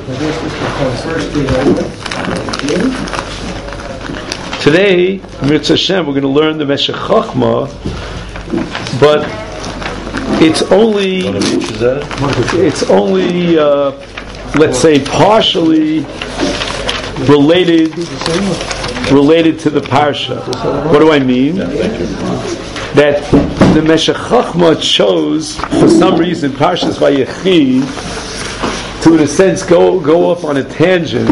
Today, Mitzvah Hashem, we're going to learn the Meshech Chochmah, but it's only, let's say, partially related to the parsha. What do I mean? That the Meshech Chochmah chose, for some reason, Parshas Vayechi, to, in a sense, go off on a tangent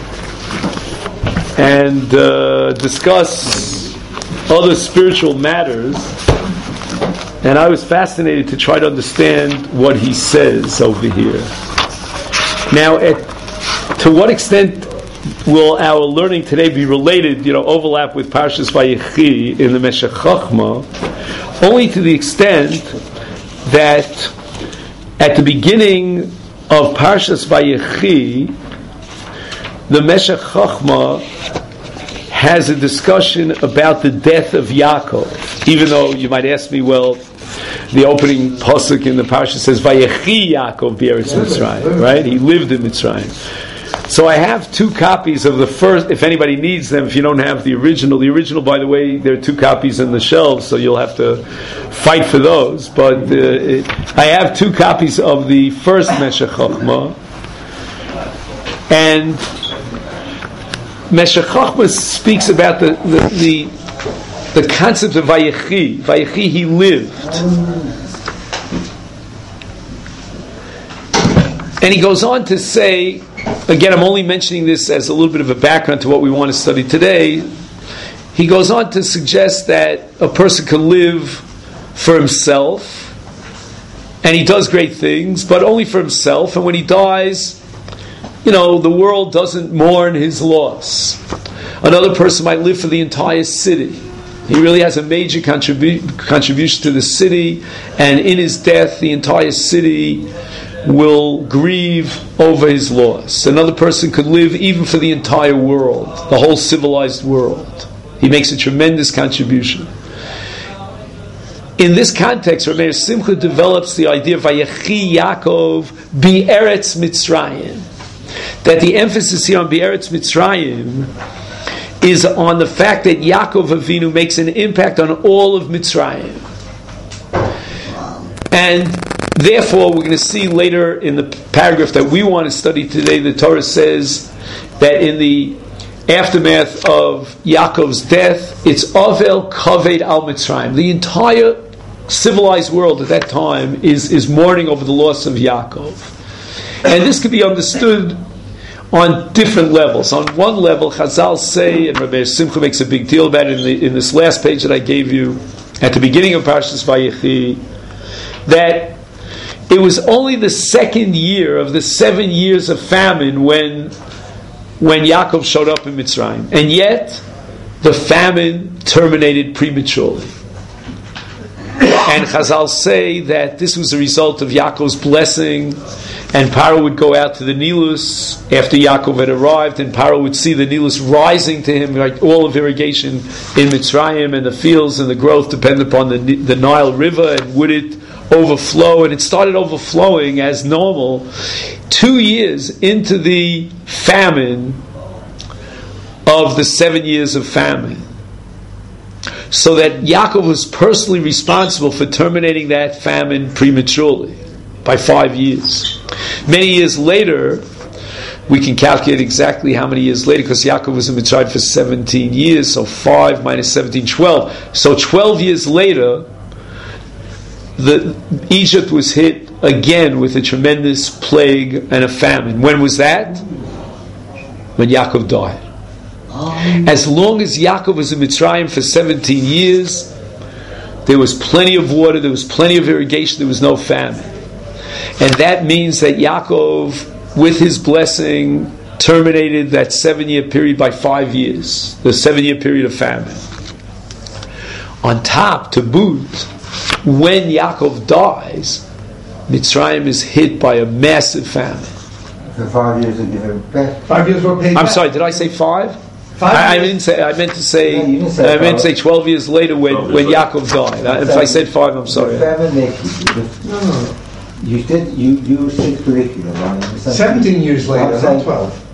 and discuss other spiritual matters. And I was fascinated to try to understand what he says over here. Now, to what extent will our learning today be related, overlap with Parshas Vayechi in the Meshech Chochmah? Only to the extent that at the beginning of Parshas Vayechi, the Meshech Chochmah has a discussion about the death of Yaakov. Even though you might ask me, well, the opening pasuk in the parsha says Vayechi Yaakov b'Eretz Mitzrayim, right? He lived in Mitzrayim. So I have two copies of the first, if anybody needs them, if you don't have the original. The original, by the way, there are two copies in the shelves, so you'll have to fight for those. But I have two copies of the first Meshech Chochmah. And Meshech Chochmah speaks about the concept of Vayechi. Vayechi, he lived. And he goes on to say, again, I'm only mentioning this as a little bit of a background to what we want to study today. He goes on to suggest that a person can live for himself, and he does great things, but only for himself, and when he dies, the world doesn't mourn his loss. Another person might live for the entire city. He really has a major contribution to the city, and in his death, the entire city will grieve over his loss. Another person could live even for the entire world, the whole civilized world. He makes a tremendous contribution. In this context, Rav Meir Simcha develops the idea of Vayechi Yaakov b'Eretz Mitzrayim. That the emphasis here on b'Eretz Mitzrayim is on the fact that Yaakov Avinu makes an impact on all of Mitzrayim. And therefore, we're going to see later in the paragraph that we want to study today, the Torah says that in the aftermath of Yaakov's death, it's Avel Kaved al Mitzrayim. The entire civilized world at that time is mourning over the loss of Yaakov. And this can be understood on different levels. On one level, Chazal say, and Rabbi Simcha makes a big deal about it in this last page that I gave you at the beginning of Parshas Vayechi, that it was only the second year of the 7 years of famine when Yaakov showed up in Mitzrayim. And yet, the famine terminated prematurely. And Chazal say that this was a result of Yaakov's blessing, and Paro would go out to the Nilus after Yaakov had arrived, and Paro would see the Nilus rising to him, like all of irrigation in Mitzrayim, and the fields and the growth depended upon the Nile River, and would it overflow, and it started overflowing as normal 2 years into the famine of the 7 years of famine. So that Yaakov was personally responsible for terminating that famine prematurely by 5 years. Many years later, we can calculate exactly how many years later, because Yaakov was in Mitzrayim for 17 years, so 5 minus 17, 12. So 12 years later, Egypt was hit again with a tremendous plague and a famine. When was that? When Yaakov died. As long as Yaakov was in Mitzrayim for 17 years, there was plenty of water, there was plenty of irrigation, there was no famine. And that means that Yaakov, with his blessing, terminated that 7-year period by 5 years, the 7-year period of famine. On top, to boot, when Yaakov dies, Mitzrayim is hit by a massive famine. The 5 years that you have 5 years were paid. I'm sorry, did I say 5? I meant to say 12 years later when Yaakov died. If I said 5, I'm sorry. The famine You said curriculum, right? 17 years later, not 12.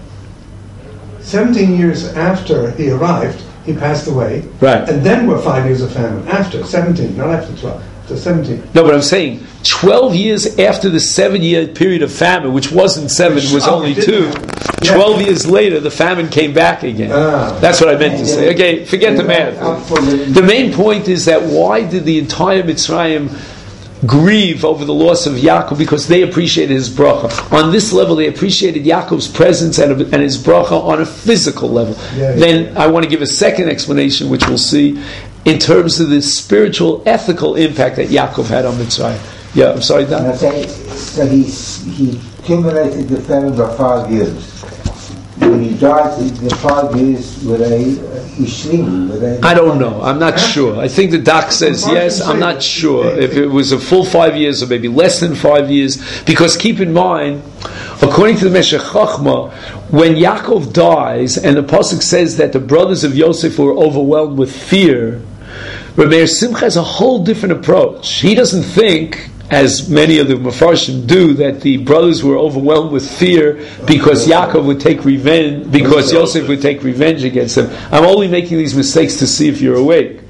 17 years after he arrived, he passed away. Right. And then were 5 years of famine. After 17, not after 12. After 17. No, but I'm saying 12 years after the 7-year period of famine, which wasn't 7, it was only 2. 12 years later, the famine came back again. That's what I meant to say. Okay, forget the math. The main point is that why did the entire Mitzrayim grieve over the loss of Yaakov? Because they appreciated his bracha. On this level, they appreciated Yaakov's presence and his bracha on a physical level. Then I want to give a second explanation, which we'll see, in terms of the spiritual, ethical impact that Yaakov had on Mitzrayim. Yeah, I'm sorry, Dan? So he accumulated the famine by 5 years. When he died, the 5 years were they ishlim? I don't know. I'm not sure. I think the doc says yes. I'm not sure if it was a full 5 years or maybe less than 5 years. Because keep in mind, according to the Meshech Chochmah, when Yaakov dies, and the pasuk says that the brothers of Yosef were overwhelmed with fear, Rabbi Meir Simcha has a whole different approach. He doesn't think, as many of the Mefarshim do, that the brothers were overwhelmed with fear because Yaakov would take revenge, because Yosef would take revenge against them. I'm only making these mistakes to see if you're awake.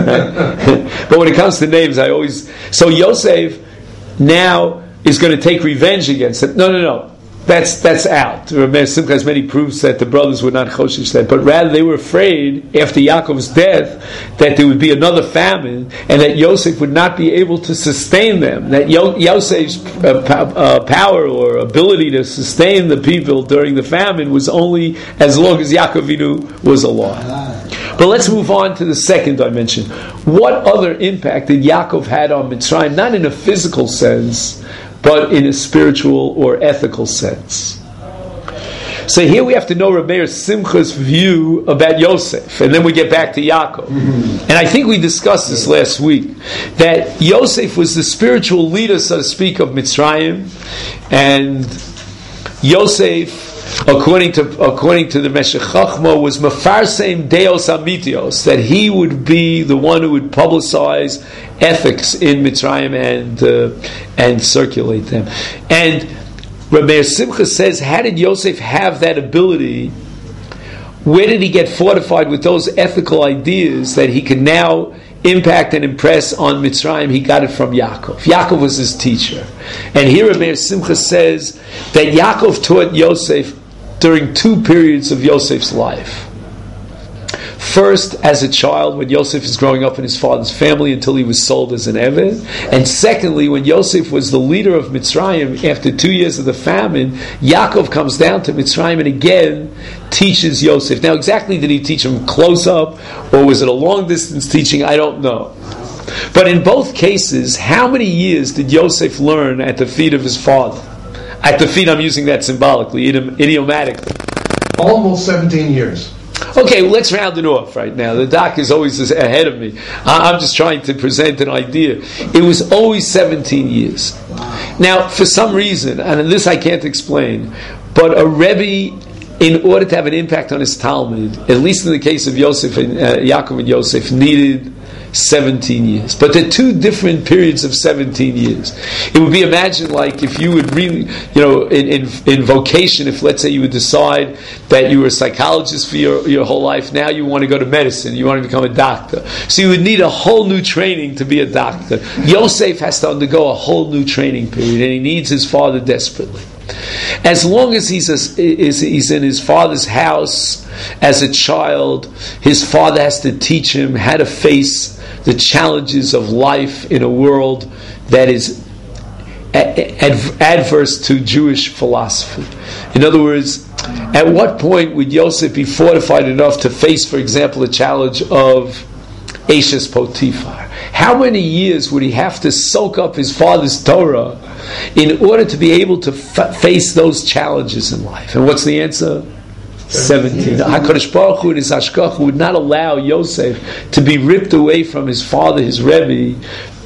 But when it comes to names, so Yosef now is going to take revenge against them. No. That's out. Rabbi Simcha has many proofs that the brothers were not choshish that, but rather they were afraid after Yaakov's death that there would be another famine and that Yosef would not be able to sustain them. That Yosef's power or ability to sustain the people during the famine was only as long as Yaakov Avinu was alive. But let's move on to the second dimension. What other impact did Yaakov had on Mitzrayim? Not in a physical sense, but in a spiritual or ethical sense. So here we have to know Rabbi Meir Simcha's view about Yosef, and then we get back to Yaakov. And I think we discussed this last week, that Yosef was the spiritual leader, so to speak, of Mitzrayim, and Yosef, according to the Meshech Chochmah, was Mefarseim Deos Amitios, that he would be the one who would publicize ethics in Mitzrayim and circulate them. And Rabbi Meir Simcha says, how did Yosef have that ability? Where did he get fortified with those ethical ideas that he could now impact and impress on Mitzrayim? He got it from Yaakov. Yaakov was his teacher. And here Rabbi Meir Simcha says that Yaakov taught Yosef during 2 periods of Yosef's life. First, as a child, when Yosef is growing up in his father's family until he was sold as an Eved. And secondly, when Yosef was the leader of Mitzrayim, after 2 years of the famine, Yaakov comes down to Mitzrayim and again teaches Yosef. Now, exactly did he teach him close up, or was it a long distance teaching? I don't know. But in both cases, how many years did Yosef learn at the feet of his father? At the feet, I'm using that symbolically, idiomatically. Almost 17 years. Okay, well, let's round it off right now. The doc is always ahead of me. I'm just trying to present an idea. It was always 17 years. Now, for some reason, and this I can't explain, but a Rebbe, in order to have an impact on his Talmud, at least in the case of Yosef and Yaakov and Yosef, needed 17 years. But they're 2 different periods of 17 years. It would be imagined like if you would really, in vocation, if let's say you would decide that you were a psychologist for your whole life, now you want to go to medicine, you want to become a doctor. So you would need a whole new training to be a doctor. Yosef has to undergo a whole new training period, and he needs his father desperately. As long as he's in his father's house as a child, his father has to teach him how to face the challenges of life in a world that is adverse to Jewish philosophy. In other words, at what point would Yosef be fortified enough to face, for example, the challenge of Eshes Potiphar? How many years would he have to soak up his father's Torah in order to be able to face those challenges in life? And what's the answer? 17. HaKadosh Baruch Hu and his Hashgacha would not allow Yosef to be ripped away from his father, his Rebbe,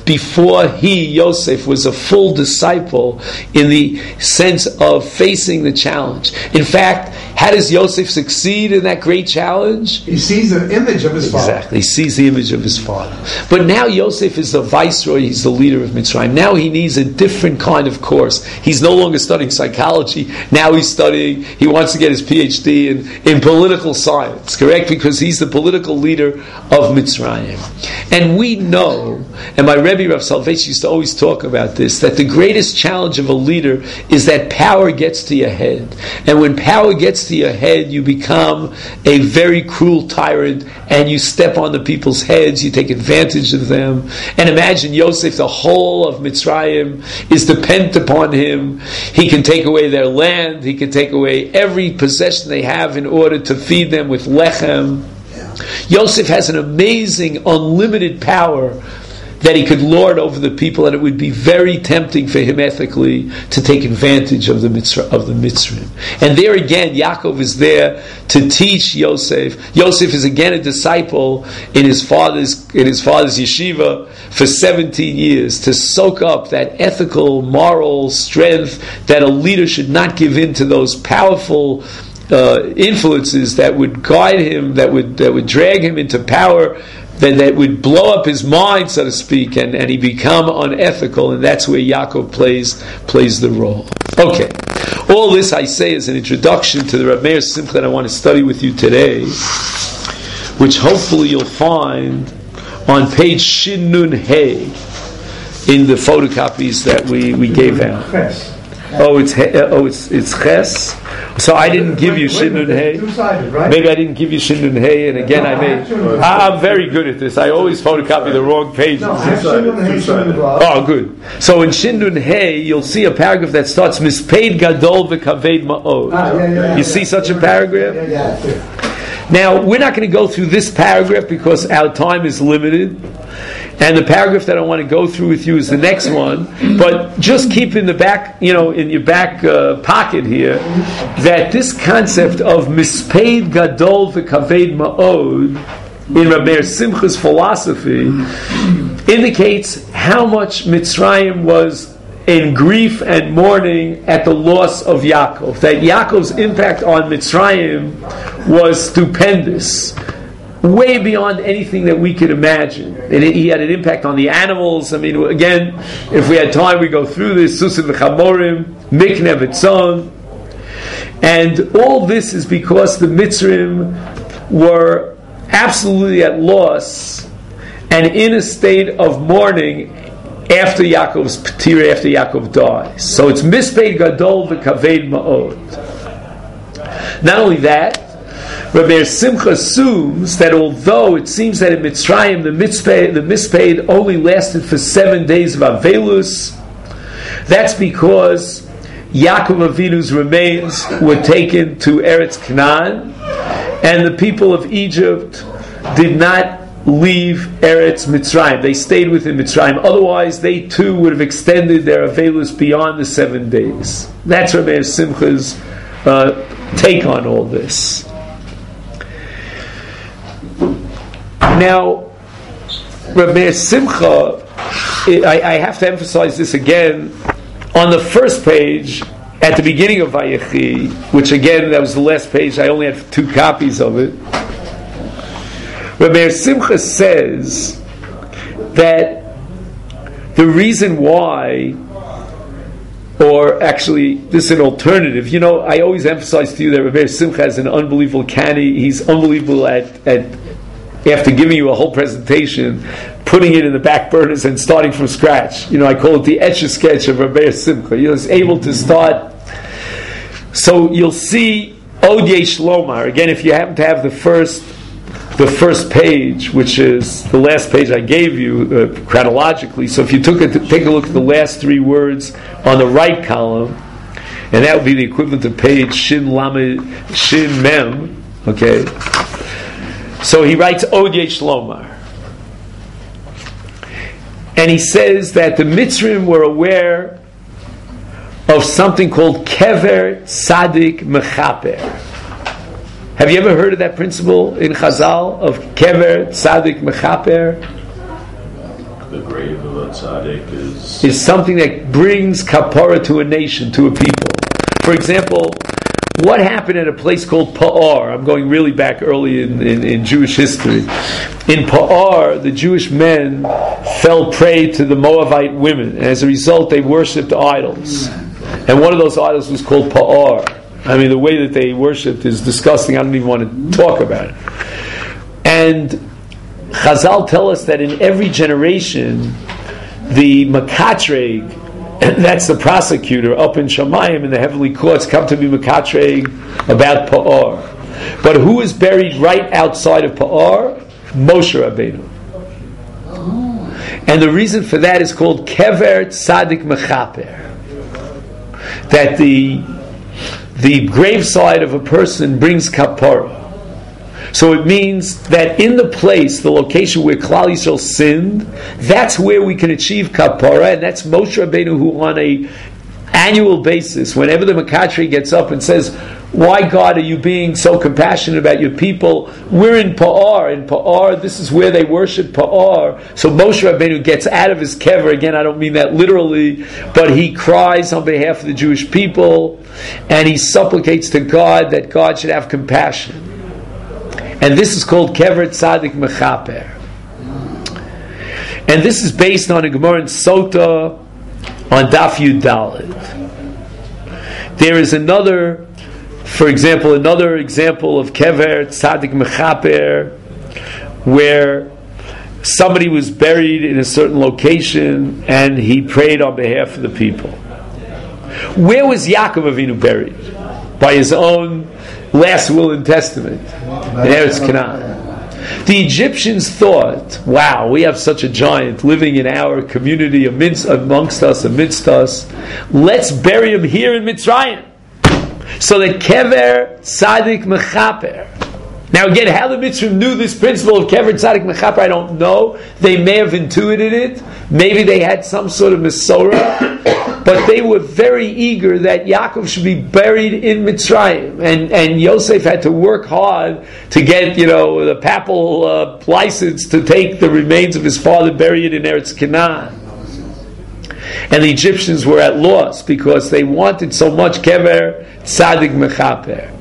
before he, Yosef, was a full disciple in the sense of facing the challenge. In fact, how does Yosef succeed in that great challenge? He sees an image of his father. Exactly, he sees the image of his father. But now Yosef is the viceroy, he's the leader of Mitzrayim. Now he needs a different kind of course. He's no longer studying psychology, now he wants to get his PhD in political science, correct? Because he's the political leader of Mitzrayim. And we know, and my Rebbe Rav Soloveitchik used to always talk about this, that the greatest challenge of a leader is that power gets to your head. And when power gets to your head, you become a very cruel tyrant, and you step on the people's heads, you take advantage of them. And imagine Yosef, the whole of Mitzrayim is dependent upon him. He can take away their land, he can take away every possession they have in order to feed them with lechem. Yosef has an amazing, unlimited power that he could lord over the people, and it would be very tempting for him ethically to take advantage of the Mitzrayim. And there again, Yaakov is there to teach Yosef. Yosef is again a disciple in his father's yeshiva for 17 years to soak up that ethical, moral strength that a leader should not give in to those powerful influences that would guide him, that would drag him into power, that would blow up his mind, so to speak, and he become unethical, and that's where Yaakov plays the role. Okay, all this I say is an introduction to the Reb Meir Simcha that I want to study with you today, which hopefully you'll find on page Shin Nun Hey in the photocopies that we gave out. It's Ches. So I didn't give you Shin Nun Hey. Right? Maybe I didn't give you Shin Nun Hey, and again I'm very good at this. I always photocopy the wrong pages. Oh, good. So in Shin Nun Hey, you'll see a paragraph that starts Mispaid Gadol v'Kaved Ma'od. You see such a paragraph? Now, we're not going to go through this paragraph because our time is limited. And the paragraph that I want to go through with you is the next one. But just keep in the back, in your back pocket here, that this concept of mispaid gadol v'kaved ma'od in Reb Meir Simcha's philosophy indicates how much Mitzrayim was in grief and mourning at the loss of Yaakov. That Yaakov's impact on Mitzrayim was stupendous, way beyond anything that we could imagine. And he had an impact on the animals. I mean, again, if we had time, we go through this. Susim v'chamorim, mikne v'tzon. And all this is because the Mitzrayim were absolutely at loss and in a state of mourning after Yaakov's Petira, after Yaakov dies. So it's mispaid gadol v'kaved ma'od. Not only that, Reb Meir Simcha assumes that although it seems that in Mitzrayim the mispaid only lasted for 7 days of Avelus, that's because Yaakov Avinu's remains were taken to Eretz Canaan, and the people of Egypt did not leave Eretz Mitzrayim. They stayed within Mitzrayim. Otherwise, they too would have extended their Avelus beyond the 7 days. That's Reb Meir Simcha's take on all this. Now, Reb Meir Simcha, I have to emphasize this again, on the first page, at the beginning of Vayechi, which again, that was the last page, I only had 2 copies of it, Reb Meir Simcha says that the reason why, or actually, this is an alternative. I always emphasize to you that Reb Meir Simcha is an unbelievable Kani. He's unbelievable at after giving you a whole presentation, putting it in the back burners and starting from scratch. I call it the Etch-a-Sketch of Reb Meir Simcha. He's able to start. So you'll see Od Yesh Lomar. Again, if you happen to have the first page, which is the last page I gave you chronologically. So if you take a look at the last 3 words on the right column, and that would be the equivalent of page Shin Lamed Shin Mem. Okay. So he writes Od Yesh Lomar, and he says that the Mitzrayim were aware of something called Kever Tzadik Mechaper. Have you ever heard of that principle in Chazal of Kever Tzadik Mechaper? the grave of a tzaddik is something that brings kapara to a nation, to a people. For example, what happened at a place called Pa'ar? I'm going really back early in Jewish history. In Pa'ar, the Jewish men fell prey to the Moabite women, and as a result, they worshipped idols. And one of those idols was called Pa'ar. I mean, the way that they worshipped is disgusting. I don't even want to talk about it. And Chazal tell us that in every generation, the Makatreg, that's the prosecutor up in Shamayim in the heavenly courts, come to be Makatreg about Pa'ar. But who is buried right outside of Pa'ar? Moshe Rabbeinu. And the reason for that is called Kever Tzadik Mechaper. That the graveside of a person brings kapara. So it means that in the place, the location where Klal Yisrael sinned, that's where we can achieve kapara, and that's Moshe Rabbeinu, who on a annual basis, whenever the Makatri gets up and says, "Why, God, are you being so compassionate about your people? We're in Pa'ar. In Pa'ar, this is where they worship Pa'ar." So Moshe Rabbeinu gets out of his kever. Again, I don't mean that literally, but he cries on behalf of the Jewish people, and he supplicates to God that God should have compassion. And this is called Kever Tzadik Mechaper. And this is based on a Gemara in Sota on Daf Yud Daled. There is another example of Kever Tzadik Mechaper, where somebody was buried in a certain location and he prayed on behalf of the people. Where was Yaakov Avinu buried? By his own last will and testament in Eretz Canaan. The Egyptians thought, wow, we have such a giant living in our community amidst us. Let's bury him here in Mitzrayim. So that Kever Tzadik Mechaper. Now again, how the Mitzrayim knew this principle of Kever Tzadik Mechaper, I don't know. They may have intuited it. Maybe they had some sort of Mesorah. But they were very eager that Yaakov should be buried in Mitzrayim. And Yosef had to work hard to get, the papal license to take the remains of his father, bury it in Eretz Canaan. And the Egyptians were at loss because they wanted so much Kever Tzadik Mechaper.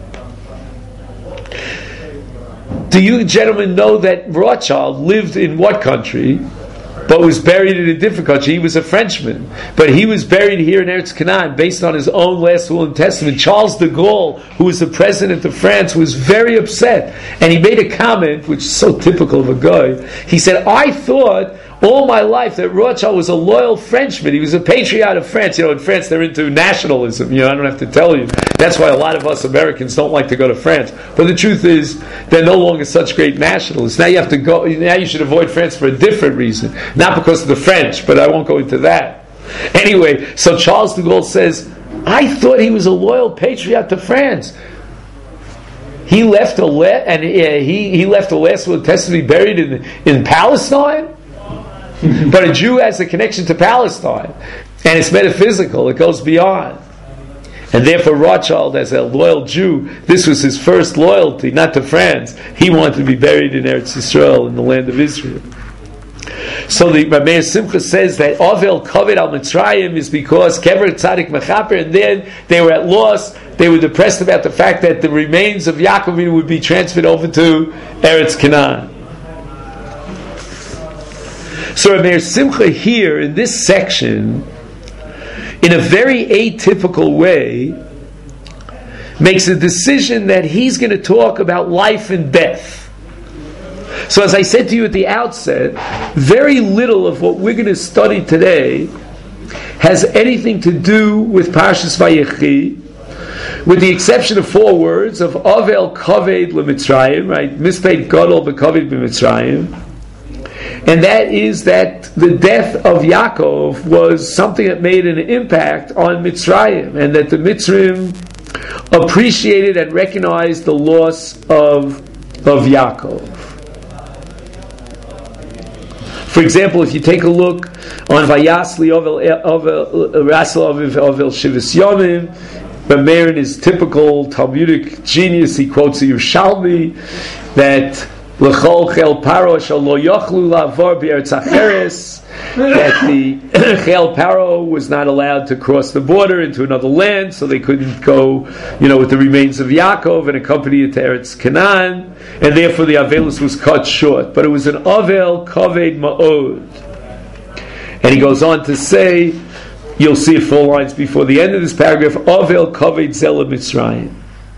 Do you gentlemen know that Rothschild lived in what country, but was buried in a different country? He was a Frenchman, but he was buried here in Eretz Canaan based on his own last will and testament. Charles de Gaulle, who was the president of France, was very upset, and he made a comment, which is so typical of a guy. He said, "I thought all my life that Rothschild was a loyal Frenchman. He was a patriot of France. In France they're into nationalism. I don't have to tell you. That's why a lot of us Americans don't like to go to France. But the truth is, they're no longer such great nationalists. Now you have to go. Now you should avoid France for a different reason, not because of the French. But I won't go into that. Anyway, so Charles de Gaulle says, I thought he was a loyal patriot to France. He left he left a last will and testament to be buried in Palestine." But a Jew has a connection to Palestine, and it's metaphysical, it goes beyond. And therefore Rothschild, as a loyal Jew, this was his first loyalty, not to France. He wanted to be buried in Eretz Yisrael, in the land of Israel. So the Rameir Simcha says that Ovel Kaved al Mitzrayim is because Kever Tzadik Mechaper, and then they were at loss. They were depressed about the fact that the remains of Yaakov would be transferred over to Eretz Canaan. So Rameir Simcha here in this section, in a very atypical way, makes a decision that he's going to talk about life and death. So as I said to you at the outset, very little of what we're going to study today has anything to do with Parshas Vayechi, with the exception of 4 words of Ovel Kaved LeMitzrayim, right? Mispeit Gadol B'Kaved B'Mitzrayim. And that is that the death of Yaakov was something that made an impact on Mitzrayim, and that the Mitzrayim appreciated and recognized the loss of Yaakov. For example, if you take a look on Vayasli Ovel Shivas Yomim, Rameir in his typical Talmudic genius, he quotes a Yerushalmi that L'chol chel paro shelo yochlu la'avor b'eretz acheres, that the chel paro was not allowed to cross the border into another land, so they couldn't go, with the remains of Yaakov and accompany it to Eretz Canaan, and therefore the avelus was cut short. But it was an avel kaved ma'od. And he goes on to say, you'll see it 4 lines before the end of this paragraph, avel kaved zela Mitzrayim.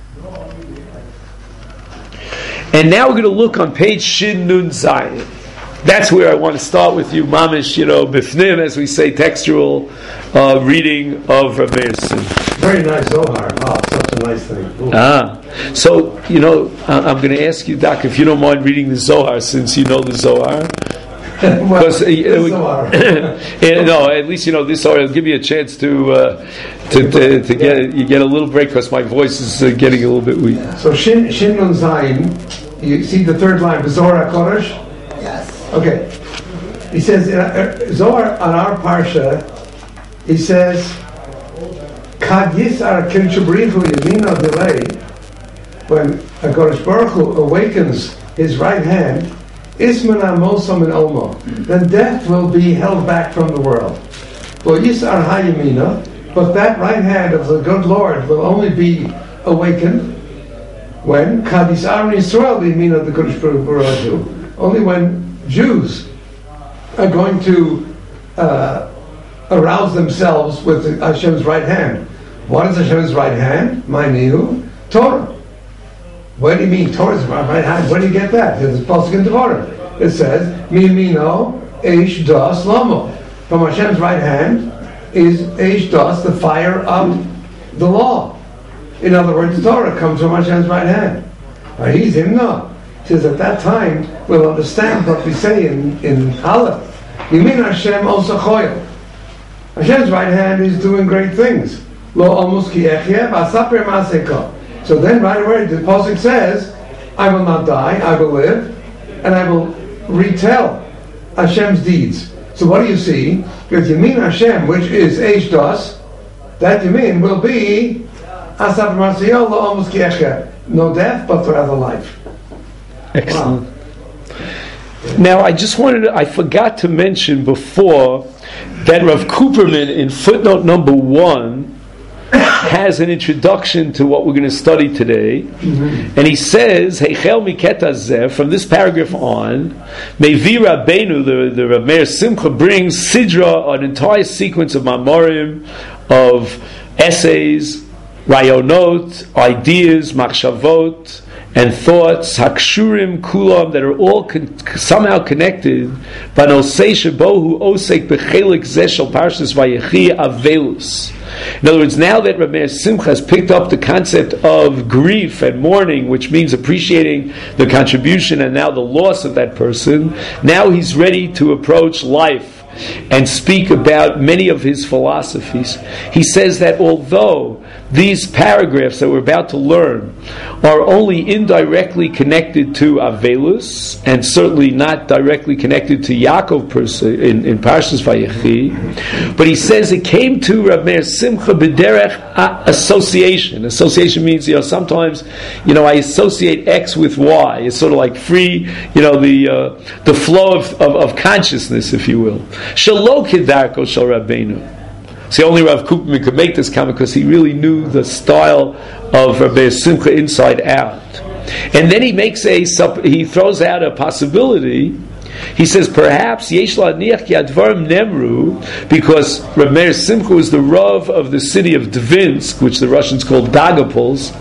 And now we're going to look on page Shin Nun Zayin. That's where I want to start with you, mamish, bifnim, as we say, textual reading of Rav Meir Simcha. Very nice Zohar. Oh, such a nice thing. Ooh. So, I'm going to ask you, Doc, if you don't mind reading the Zohar, since you know the Zohar. Because at least this Zohar will give you a chance to get a little break, because my voice is getting a little bit weak. So Shin Nun Zayin, you see the 3rd line, Zohar HaKodesh? Yes. Okay. He says, Zohar on our Parsha, he says, Kad Yisar Kinshabrichu Yamino Delay, when HaKadosh Baruch Hu awakens his right hand, Ismana Mosam and Omo, then death will be held back from the world. Well, Yisar HaYamina, but that right hand of the good Lord will only be awakened when Kad Yisar Yisrael Yamina the Kadosh Baruch Hu, only when Jews are going to arouse themselves with Hashem's right hand. What is Hashem's right hand? Ma'anihu, Torah. What do you mean Torah's right hand? Where do you get that? There's a pasuk in Torah. It says, Miyamino Eish Das Lamo. From Hashem's right hand is Eish Das, the fire of the law. In other words, Torah comes from Hashem's right hand. He's Himna. Says at that time we'll understand what we say in Aleph. Yamin Hashem also choyel. Hashem's right hand is doing great things. Lo almost ki echyev asaper maseka. So then right away the pasuk says, I will not die, I will live, and I will retell Hashem's deeds. So what do you see? Because Yamin Hashem, which is Eish Das, that Yamin will be asaper maseka lo almost ki echyev. No death, but rather life. Excellent. Wow. Now, I forgot to mention before that Rav Cooperman in footnote number 1 has an introduction to what we're going to study today. Mm-hmm. And he says, Heichel miketa zeh, from this paragraph on, Mevi Rabbeinu, the Rav Meir Simcha, brings Sidra, an entire sequence of Mamorim, of essays, Rayonot, ideas, Machshavot, and thoughts, hakshurim kulam, that are all somehow connected, banosei shebohu osek bechelik zeshel parshas vayechi avelus. In other words, now that Rav Meir Simcha has picked up the concept of grief and mourning, which means appreciating the contribution and now the loss of that person, now he's ready to approach life and speak about many of his philosophies. He says that although these paragraphs that we're about to learn are only indirectly connected to Avelus, and certainly not directly connected to Yaakov per se, in Parshas Vayechi, but he says it came to Rav Meir Simcha b'derech association. Association means, sometimes, I associate X with Y. It's sort of like free, the flow of consciousness, if you will. Shelo kedarko shel Rabbeinu. See, only Rav Koopman could make this comment because he really knew the style of Rav Meir Simcha inside out. And then he throws out a possibility. He says perhaps Yesh la'aniach ki advarim nemru, because Rav Meir Simcha was the Rav of the city of Dvinsk, which the Russians call Dagopolsk.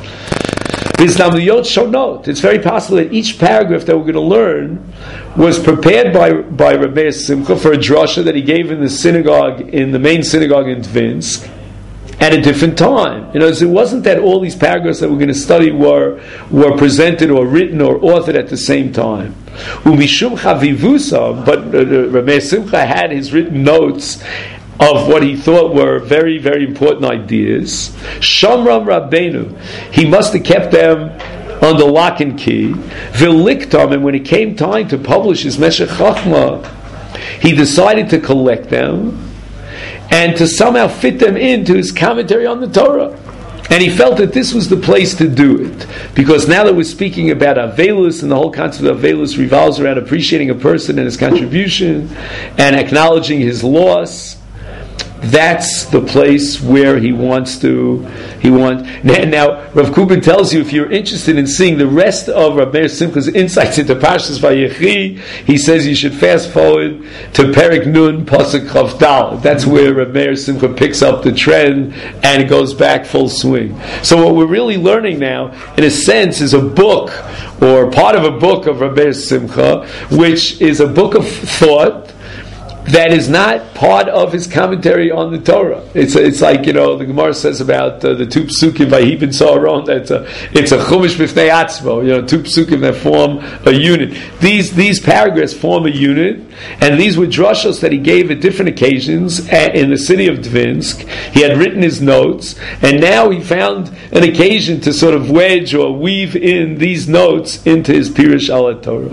It's very possible that each paragraph that we're going to learn was prepared by Rav Meir Simcha for a drasha that he gave in the synagogue, in the main synagogue in Dvinsk, at a different time. It wasn't that all these paragraphs that we're going to study were presented or written or authored at the same time. Umishum chavivusa, but Rav Meir Simcha had his written notes of what he thought were very, very important ideas. Shamram Rabbeinu, he must have kept them under lock and key. Viliktam, and when it came time to publish his Meshech Chachma, he decided to collect them and to somehow fit them into his commentary on the Torah. And he felt that this was the place to do it. Because now that we're speaking about Avelus, and the whole concept of Avelus revolves around appreciating a person and his contribution, and acknowledging his loss, that's the place where he wants. Now, Rav Kubin tells you, if you're interested in seeing the rest of Rav Meir Simcha's insights into Parshas Vayechi, he says you should fast forward to Perek Nun Pasuk Chav Daled. That's where Rav Meir Simcha picks up the trend and it goes back full swing. So what we're really learning now, in a sense, is a book, or part of a book of Rav Meir Simcha, which is a book of thought that is not part of his commentary on the Torah. It's like, the Gemara says about the two psukim Vayhi ben Sa'aron, that it's a chumash b'fnei atzmo, two psukim that form a unit. These paragraphs form a unit, and these were drushos that he gave at different occasions in the city of Dvinsk. He had written his notes, and now he found an occasion to sort of wedge or weave in these notes into his Pirush al Torah.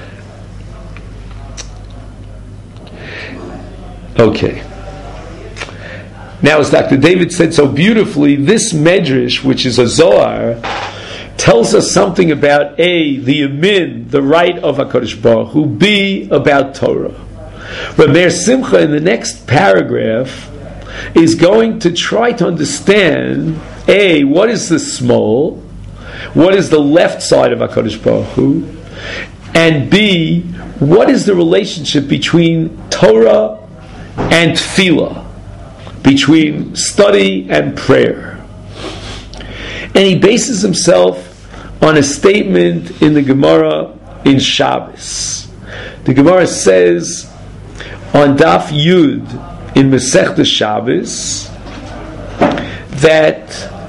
Okay. Now, as Dr. David said so beautifully, this medrash, which is a Zohar, tells us something about A, the Yamin, the right of HaKadosh Baruch Hu, B, about Torah. Rav Meir Simcha, in the next paragraph, is going to try to understand A, what is the small, what is the left side of HaKadosh Baruch Hu, and B, what is the relationship between Torah and tefillah, between study and prayer. And he bases himself on a statement in the Gemara in Shabbos. The Gemara says on Daf Yud in Masechta Shabbos that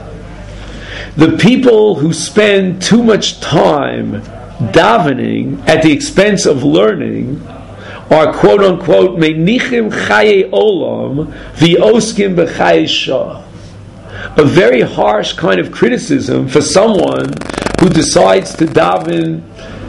the people who spend too much time davening at the expense of learning are, quote unquote, menichim chaye olam v'oskim b'chaye shah. A very harsh kind of criticism for someone who decides to daven,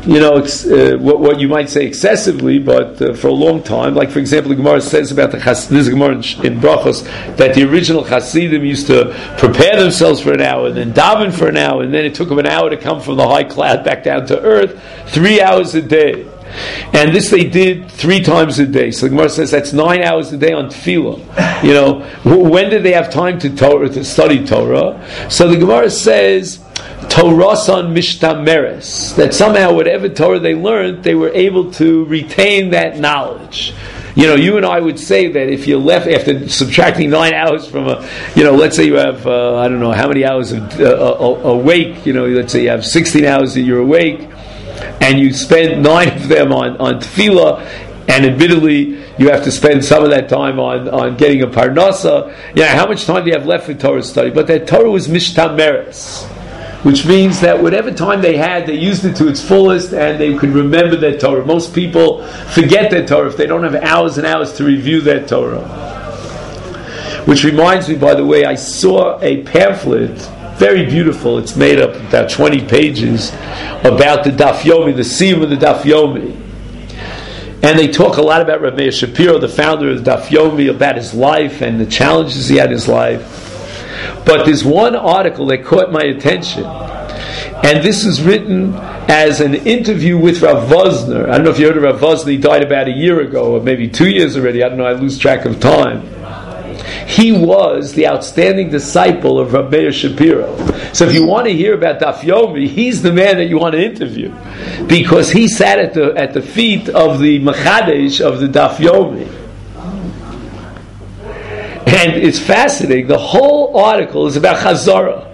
what you might say excessively, but for a long time. Like, for example, the Gemara says about this Gemara in Brachos, that the original Hasidim used to prepare themselves for an hour, and then daven for an hour, and then it took them an hour to come from the high cloud back down to earth, 3 hours a day. And this they did 3 times a day. So the Gemara says that's 9 hours a day on tefillah. When did they have time to study Torah? So the Gemara says Torasan Mishtameres, that somehow whatever Torah they learned, they were able to retain that knowledge. You and I would say that if you left after subtracting 9 hours from let's say you have I don't know how many hours of awake. Let's say you have 16 hours that you're awake, and you spend 9 of them on tefillah, and admittedly you have to spend some of that time on getting a parnasa. How much time do you have left for Torah study? But that Torah was mishtameres, which means that whatever time they had, they used it to its fullest, and they could remember that Torah. Most people forget that Torah if they don't have hours and hours to review that Torah. Which reminds me, by the way, I saw a pamphlet, very beautiful, it's made up of about 20 pages, about the Daf Yomi, the Siyum of the Daf Yomi. And they talk a lot about Rav Meir Shapiro, the founder of the Daf Yomi, about his life and the challenges he had in his life. But there's one article that caught my attention, and this is written as an interview with Rav Vosner. I don't know if you heard of Rav Vosner. He died about a year ago, or maybe 2 years already. I don't know, I lose track of time. He was the outstanding disciple of Rav Meir Shapiro. So if you want to hear about Daf Yomi, he's the man that you want to interview, because he sat at the feet of the Mechadesh of the Daf Yomi. And it's fascinating. The whole article is about Chazara,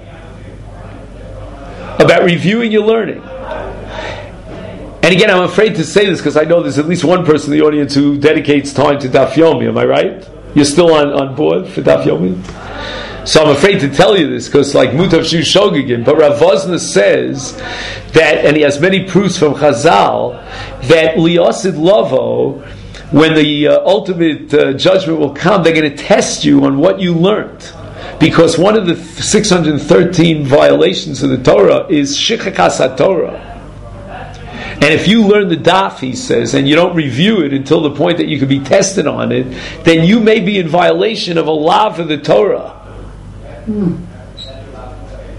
about reviewing your learning. And again, I'm afraid to say this because I know there's at least one person in the audience who dedicates time to Daf Yomi. Am I right? You're still on board for Daf Yomi? So I'm afraid to tell you this because, like, Mutav Shu Shogegin, but Rav Vosner says that, and he has many proofs from Chazal, that Liasid Lavo, when the ultimate judgment will come, they're going to test you on what you learned. Because one of the 613 violations of the Torah is Shichakas HaTorah. And if you learn the daf, he says, and you don't review it until the point that you can be tested on it, then you may be in violation of a law of the Torah.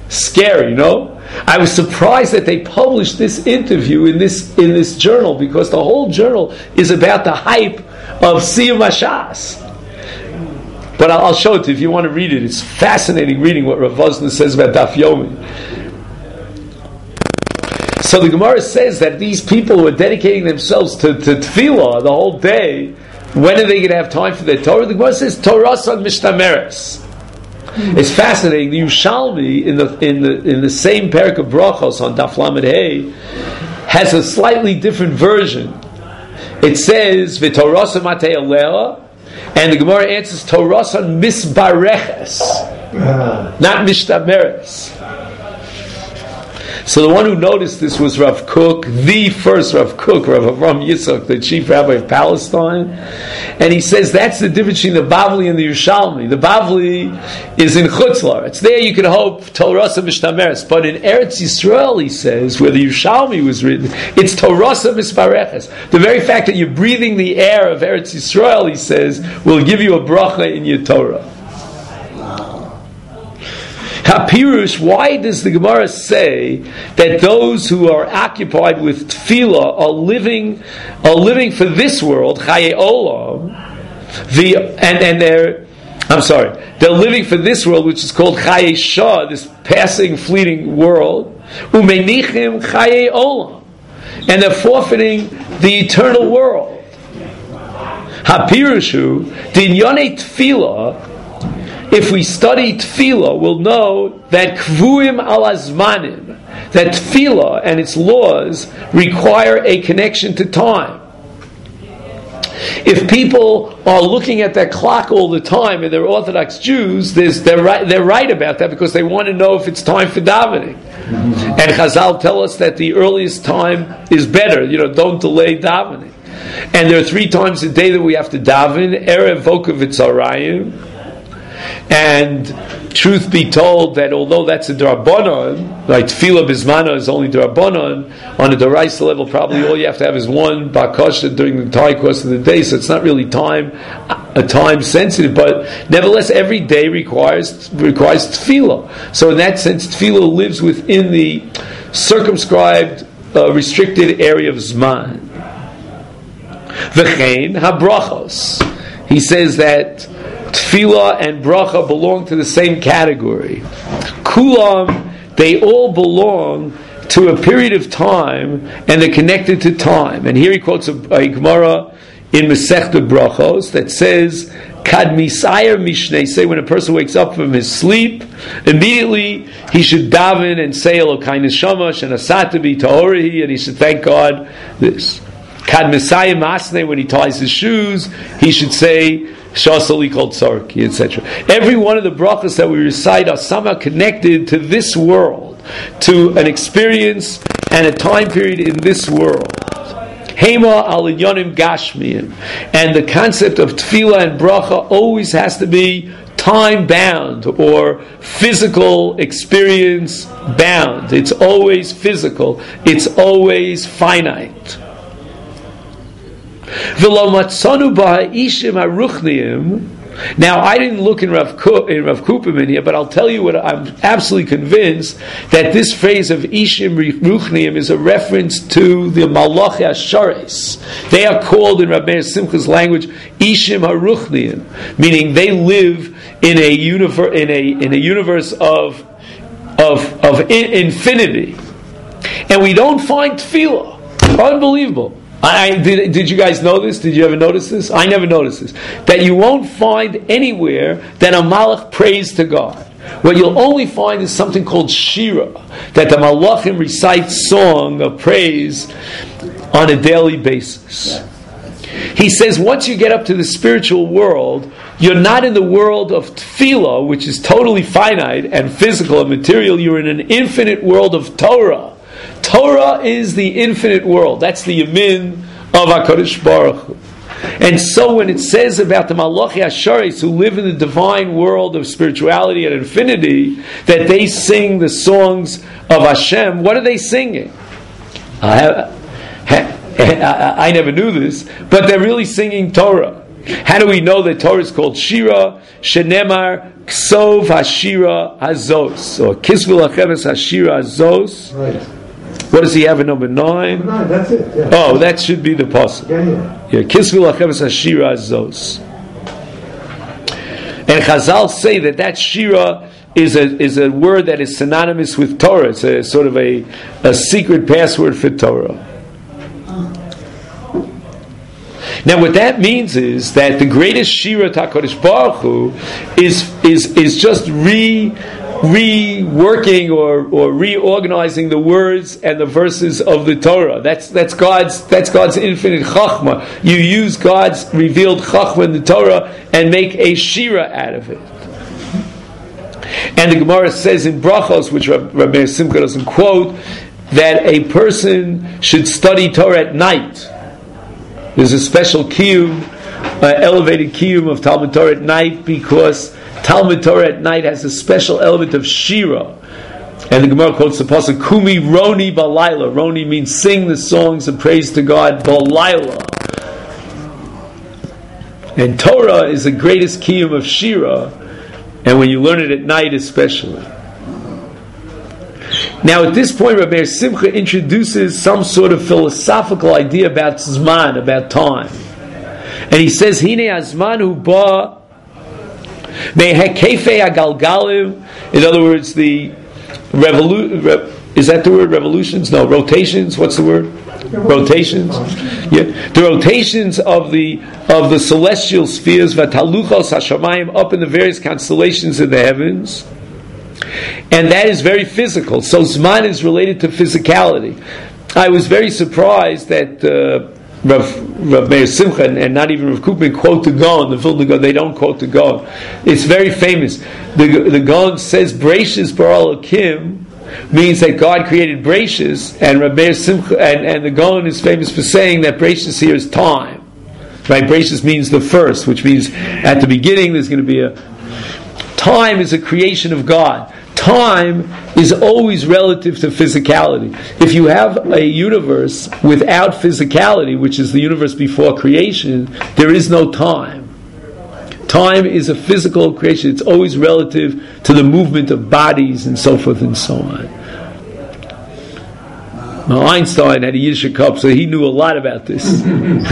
Scary, I was surprised that they published this interview in this journal, because the whole journal is about the hype of Siyum HaShas. But I'll show it to you if you want to read it. It's fascinating reading what Rav Wosner says about Daf Yomi. So the Gemara says that these people who are dedicating themselves to tefillah the whole day, when are they going to have time for their Torah? The Gemara says Torah on Mishtameres. It's fascinating. The Yerushalmi in the same parak of Brachos on Daf Lamed Hey has a slightly different version. It says V'Torah Matei Alea, and the Gemara answers Torah on Misbareches, not Mishtameres. So the one who noticed this was Rav Kook, the first Rav Kook, Rav Avram Yitzchak, the chief rabbi of Palestine. And he says that's the difference between the Bavli and the Yerushalmi. The Bavli is in Chutz La'aretz. There you can hope Torasa Mishtameres. But in Eretz Yisrael, he says, where the Yerushalmi was written, it's Torasa Misbareches. The very fact that you're breathing the air of Eretz Yisrael, he says, will give you a bracha in your Torah. Hapirush, why does the Gemara say that those who are occupied with tefillah are living for this world, Chaye Olam, they're living for this world, which is called Chaye Shah, this passing, fleeting world, Umenichim Chaye Olam, and they're forfeiting the eternal world. Hapirushu, Dinyane Tefillah. If we study tefillah, we'll know that kvuim al azmanim, that tefillah and its laws require a connection to time. If people are looking at that clock all the time, and they're Orthodox Jews, they're right about that, because they want to know if it's time for davening. And Chazal tell us that the earliest time is better. Don't delay davening. And there are 3 times a day that we have to daven: Erev, Voka, V'Tzarayim. And truth be told, that although that's a D'Rabbanan, like Tefillah Bizmana is only D'Rabbanan, on a D'Oraisa level probably all you have to have is one Bakasha during the entire course of the day, so it's not really time sensitive, but nevertheless every day requires Tefillah. So in that sense, Tefillah lives within the circumscribed, restricted area of Zman. V'chein habrachos. He says that Tefillah and bracha belong to the same category. Kulam, they all belong to a period of time, and they're connected to time. And here he quotes a Gemara in Masechta Brachos that says, Kad misayer mishnei, say when a person wakes up from his sleep, immediately he should daven and say Elokai neshama shenasata bi ta'orihi, and he should thank God this. Kad misayer masnei, when he ties his shoes, he should say Shasali called Sarki, etc. Every one of the brachas that we recite are somehow connected to this world, to an experience and a time period in this world. Hema al inyanim gashmiyim, and the concept of tefillah and bracha always has to be time bound or physical experience bound. It's always physical. It's always finite. Now, I didn't look in Rav Kupim in here, but I'll tell you what I'm absolutely convinced, that this phrase of Ishim Ruchniim is a reference to the Malachi Ashares. They are called in Rabbi Meir Simcha's language Ishim HaRuchniim, meaning they live in a universe of infinity, and we don't find tefillah. Unbelievable. Did you guys know this? Did you ever notice this? I never noticed this. That you won't find anywhere that a malach prays to God. What you'll only find is something called shira, that the malachim recite song of praise on a daily basis. He says once you get up to the spiritual world, you're not in the world of tefillah, which is totally finite and physical and material. You're in an infinite world of Torah. Torah is the infinite world. That's the yamin of HaKadosh Baruch Hu. And so when it says about the Malachi Asharis who live in the divine world of spirituality and infinity, that they sing the songs of Hashem, what are they singing? I never knew this, but they're really singing Torah. How do we know that Torah is called Shira? Shenemar Ksov Hashira Hazos, or Kisvu Lacheves Hashira Hazos. Right. What does he have in number 9? No, that's it. Yeah. Oh, that should be the pasuk. Yeah. Kisvu Lacheves Hashira Hazos. And Chazal say that shira is a word that is synonymous with Torah. It's a sort of a secret password for Torah. Now, what that means is that the greatest shira HaKadosh Baruch Hu is just reworking or reorganizing the words and the verses of the Torah. That's God's infinite chachma. You use God's revealed chachma in the Torah and make a shira out of it. And the Gemara says in Brachos, which Rabbi Simcha doesn't quote, that a person should study Torah at night. There's a special kiyum, elevated kiyum of Talmud Torah at night, because Talmud Torah at night has a special element of shira. And the Gemara quotes the pasuk, Kumi Roni Balayla. Roni means sing the songs of praise to God Balayla. And Torah is the greatest kiyum of shira, and when you learn it at night especially. Now at this point Rabbi Simcha introduces some sort of philosophical idea about Zman, about time. And he says, Hine Azman hu ba mehekefei agalgalim. In other words, the is that the word revolutions? No, rotations. What's the word? Rotations. Yeah, the rotations of the celestial spheres, vataluchos hashamayim, up in the various constellations in the heavens, and that is very physical. So Zman is related to physicality. I was very surprised that Rav Meir Simcha and not even Rav Koopman quote the Gaon, the Vilna Gaon. They don't quote the Gaon. It's very famous. The Gaon says Breishis bara Elokim means that God created Breishis, and Rav Meir Simcha and the Gaon is famous for saying that Breishis here is time. Right? Breishis means the first, which means at the beginning there's going to be time is a creation of God. Time is always relative to physicality. If you have a universe without physicality, which is the universe before creation, there is no time. Time is a physical creation. It's always relative to the movement of bodies and so forth and so on. Now, Einstein had a Yiddish cup, so he knew a lot about this.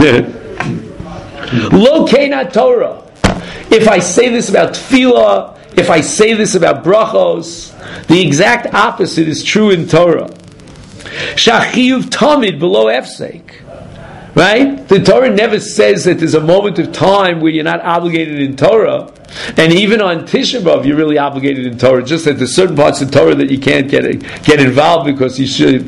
Lo Kena Torah. If I say this about tefillah, if I say this about brachos, the exact opposite is true in Torah. Shachiyuv tamid below efsek. Right? The Torah never says that there's a moment of time where you're not obligated in Torah. And even on Tisha B'Av, you're really obligated in Torah. Just that there's certain parts of Torah that you can't get involved because you should.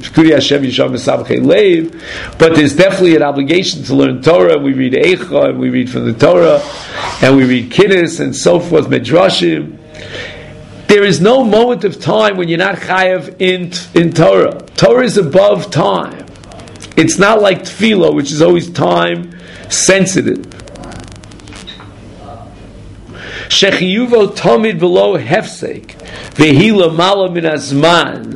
But there's definitely an obligation to learn Torah. We read Eicha, and we read from the Torah, and we read Kiddush, and so forth, Midrashim. There is no moment of time when you're not chayav in Torah. Torah is above time. It's not like tefillah, which is always time sensitive. Shechiyuvo tomid below hefsek, vehila mala min azman,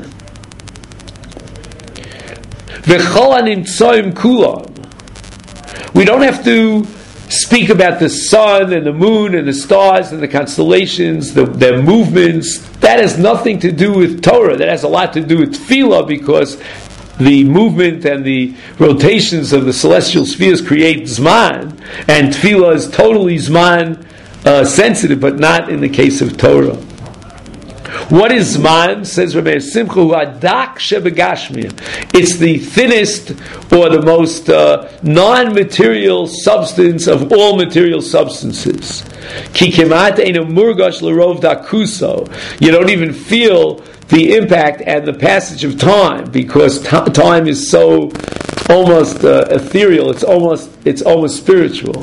vechol animtsoim kulam. We don't have to speak about the sun and the moon and the stars and the constellations, their movements. That has nothing to do with Torah. That has a lot to do with tefillah, because the movement and the rotations of the celestial spheres create Zman, and tefillah is totally Zman sensitive, but not in the case of Torah. What is Zman? Says Rabbi Simcha, Hadak Shebegashmiyah. It's the thinnest or the most non-material substance of all material substances. Ki kemat eino murgash l'rov dakuso. You don't even feel the impact and the passage of time, because time is so almost ethereal. It's almost spiritual.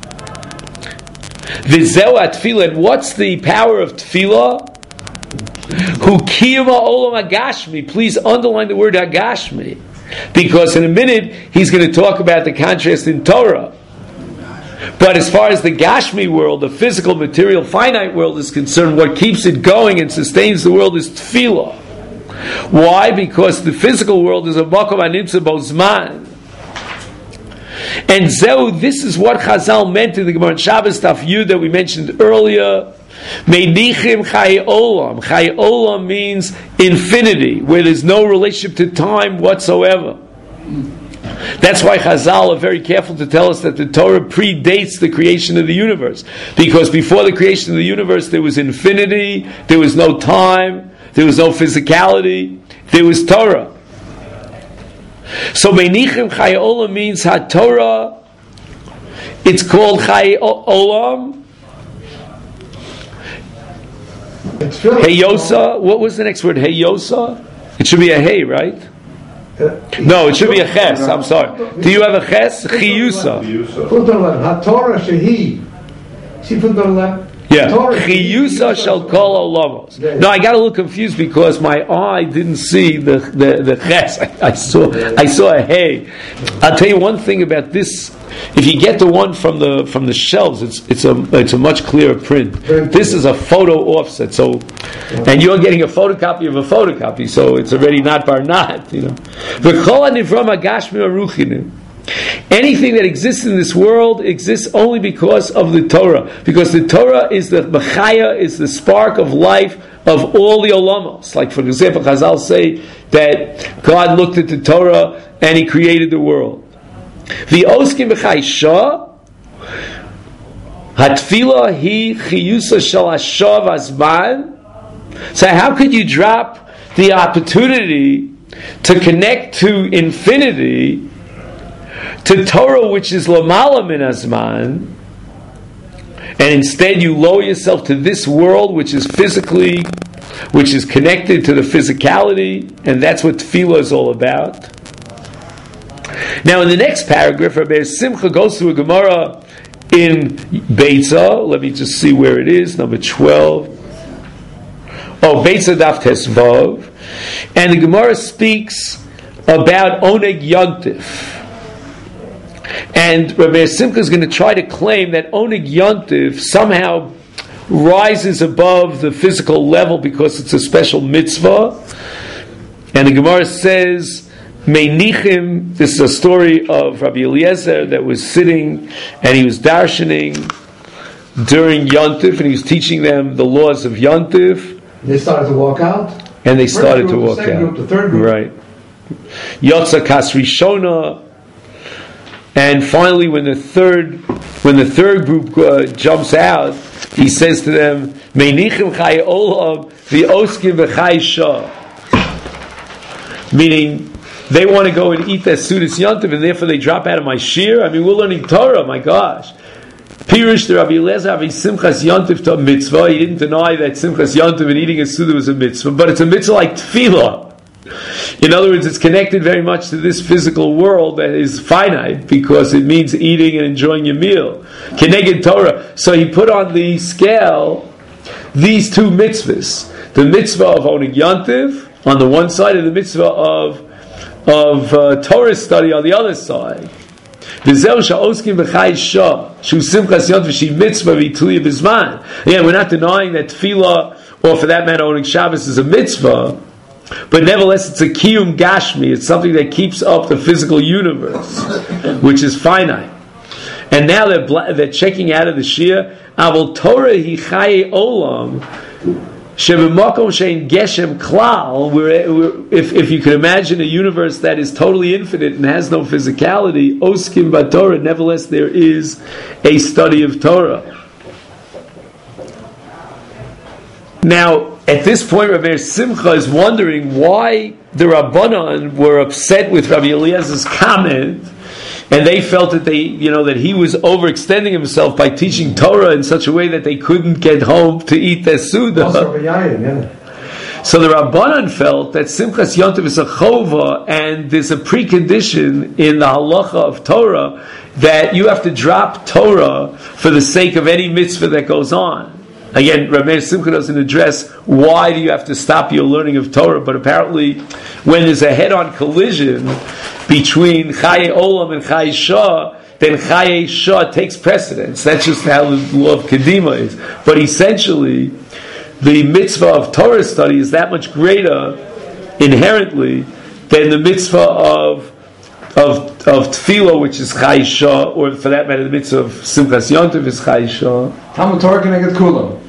V'zeu atfilah. And what's the power of tefillah? Hu kiyuma olam agashmi. Please underline the word agashmi, because in a minute he's going to talk about the contrast in Torah. But as far as the Gashmi world, the physical, material, finite world is concerned, what keeps it going and sustains the world is tefillah. Why? Because the physical world is a makom hanimtza bozman. And Zeu, this is what Chazal meant in the Gemara in Shabbos Daf Yud that we mentioned earlier. Meinichim Chai Olam. Chai Olam means infinity, where there's no relationship to time whatsoever. That's why Chazal are very careful to tell us that the Torah predates the creation of the universe. Because before the creation of the universe, there was infinity, there was no time, there was no physicality, there was Torah. So Meinichim Chai Olam means HaTorah. It's called Chai Olam. Heyosa. What was the next word? Heyosa? It should be a hey, right? No, it should be a ches. I'm sorry. Do you have a ches? Chiyusa. HaTorah shehi. See, put on left. Yeah. Chiyusa shall call olamos. No, I got a little confused because my eye didn't see the ches. I saw a hey. I'll tell you one thing about this. If you get the one from the shelves, it's a much clearer print. This is a photo offset, so and you're getting a photocopy of a photocopy, so it's already not barnat, you know. Anything that exists in this world exists only because of the Torah, because the Torah is the machaya, is the spark of life of all the olamos. Like for example, Chazal say that God looked at the Torah and He created the world. The oskim b'chayisha hatfila hi chiyusa shel hashav azman. So how could you drop the opportunity to connect to infinity, to Torah, which is lamala min azman, and instead you lower yourself to this world, which is physically, which is connected to the physicality, and that's what tefillah is all about. Now, in the next paragraph, Rabbi Simcha goes to a Gemara in Beitza. Let me just see where it is, number 12. Oh, Beitza Daf Tesvav. And the Gemara speaks about Oneg Yontif. And Rabbi Simcha is going to try to claim that Oneg Yontif somehow rises above the physical level because it's a special mitzvah. And the Gemara says, Meinichim, this is a story of Rabbi Eliezer that was sitting and he was darshaning during Yontif and he was teaching them the laws of Yontif. They started to walk out? And they started to walk out. Group, the third group. Right. Yotza Kas Rishona. And finally when the third group jumps out, he says to them, Meinichim Chai Olam V'oskim V'chai Shah. Meaning, they want to go and eat their Sudas Yontif, and therefore they drop out of my shir. I mean, we're learning Torah, my gosh. Pirush the Rabbi Eliezer having Simchas Yontif to a mitzvah. He didn't deny that Simchas Yontif and eating a Suda was a mitzvah, but it's a mitzvah like tefillah. In other words, it's connected very much to this physical world that is finite, because it means eating and enjoying your meal. Keneged Torah. So he put on the scale these two mitzvahs. The mitzvah of owning Yontif on the one side, and the mitzvah of Torah study on the other side. Again, we're not denying that tefillah, or for that matter, owning Shabbos is a mitzvah, but nevertheless it's a kiyum gashmi. It's something that keeps up the physical universe, which is finite. And now they're checking out of the shir. Avol Torah hi chaye olam. Geshem klal, if you can imagine a universe that is totally infinite and has no physicality, oskim b'Torah, nevertheless there is a study of Torah. Now, at this point, Rabbi Simcha is wondering why the Rabbanan were upset with Rabbi Eliezer's comment, and they felt that that he was overextending himself by teaching Torah in such a way that they couldn't get home to eat their Suda. So the Rabbanan felt that Simchas Yontif is a chova, and there's a precondition in the halacha of Torah that you have to drop Torah for the sake of any mitzvah that goes on. Again, Rabbi Simcha doesn't address why do you have to stop your learning of Torah, but apparently when there's a head-on collision between Chaye Olam and Chaye Shah, then Chaye Shah takes precedence. That's just how the law of Kedima is. But essentially, the mitzvah of Torah study is that much greater inherently than the mitzvah of tefillah, which is Chaye Shah, or for that matter, the mitzvah of Simchas Yontif is Chaye Shah. Talmud Torah Keneged Kulam.